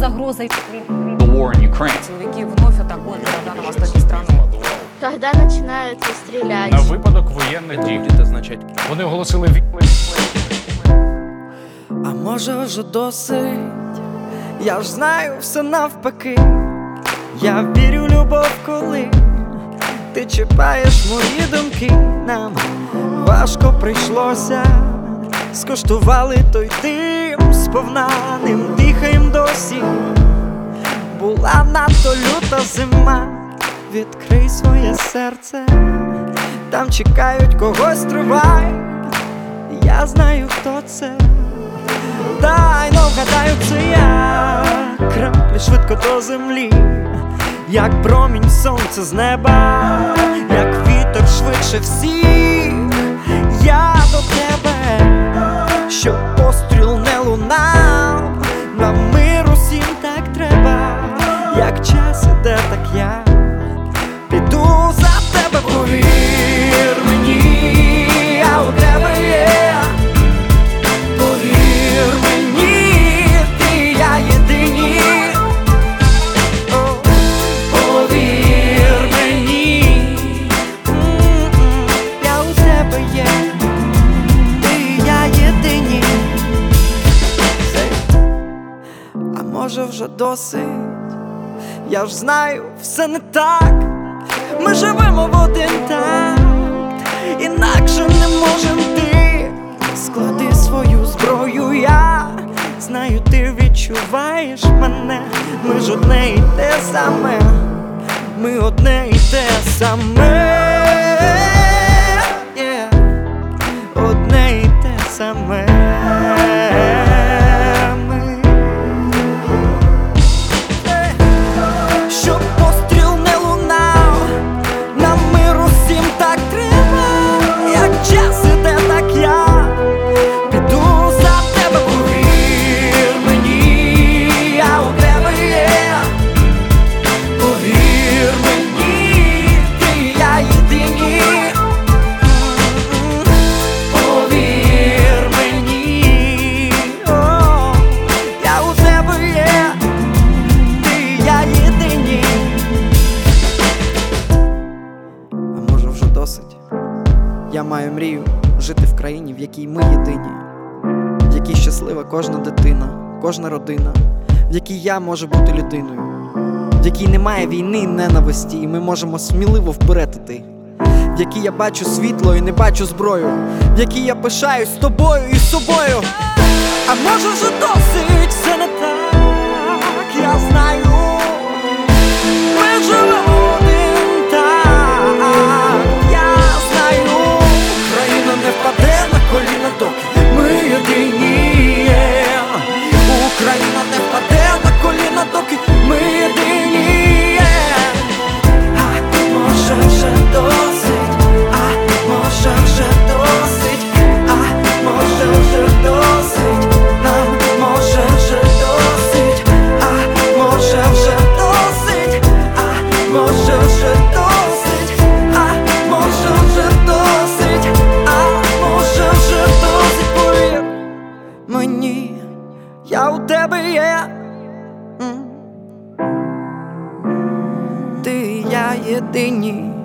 загрозой. The war in Ukraine. Силовики вновь атакуют города на востоке страны. Когда начинают стрелять. На випадок воєнних дій. Вони оголосили війну. А може вже досить, я ж знаю все навпаки. Я вірю в любов, коли ти чіпаєш мої думки. Нам важко прийшлося, скуштували той дим сповна, ним дихаєм досі. Була надто люта зима, відкрий своє серце, там чекають когось, тривай. Я знаю, хто це. Дай, но вгадаю, це я. Краплі швидко до землі, як промінь сонця з неба, як вітер швидше всіх. Я до тебе, щоб постріл не лунав. Нам мир усім так треба. Як час іде, так я піду за тебе, повір мені, я у тебе є. Повір мені, ти і я єдині. О, повір мені, я у тебе є. Ти і я єдині. А може вже досить, я ж знаю, все не так. Ми живемо в один такт, інакше не можем ти. Склади свою зброю, я знаю, ти відчуваєш мене. Ми ж одне і те саме, ми одне і те саме, одне і те саме. Щоб постріл не лунав, нам мир усім так треба. Як час іде, так я піду за тебе, повір мені, я у тебе є. Повір мені, ти і я єдині. Повір мені, о, я у тебе є. Ти і я єдині. А може вже досить? Я маю мрію жити в країні, в якій ми єдині, в якій щаслива кожна дитина, кожна родина, в якій я можу бути людиною, в якій немає війни і ненависті, і ми можемо сміливо вперед іти, в якій я бачу світло і не бачу зброю, в якій я пишаюсь тобою і собою. А може вже досить, все не так, я знаю. Ми живемо в один так, я знаю. Україна не впаде на коліна, доки ми єдині. Україна не впаде на коліна, доки ми єдині. А може вже досить, а може вже досить, а може вже досить, нам може вже досить, а може вже досить, а може вже досить, а може вже досить, а може вже досить, повір мені, я у тебе є. Ти і я єдині.